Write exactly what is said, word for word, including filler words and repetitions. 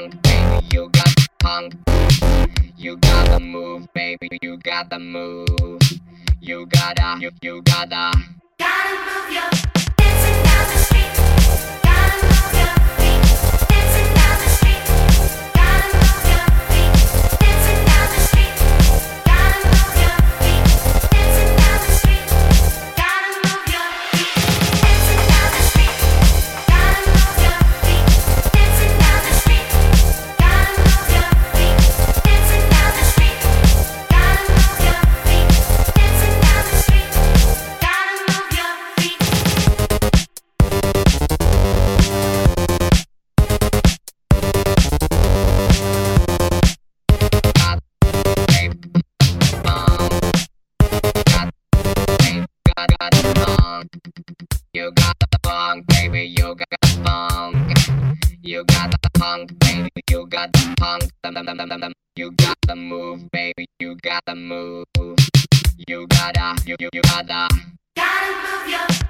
punk, baby, you got the punk. You got the move, baby, you got the move. You gotta, you, you gotta. Gotta move your dancing down the street. Gotta move your feet. Dancing down the street. Gotta move your feet. Dancing down the street. Gotta move your feet. Dancing down the street. Gotta move your feet. Dancing down the street. Gotta move your feet. Dancing down the street. Gotta move your feet. Dancing down the street. Gotta move your feet. Dancing down the street. Gotta move your feet. You got the punk, baby, you got the punk. You got the punk, baby, you got the punk. Dum, dum, dum, dum, dum, dum. You got the move, baby, you got the move. You gotta, you, you, you gotta. Gotta move your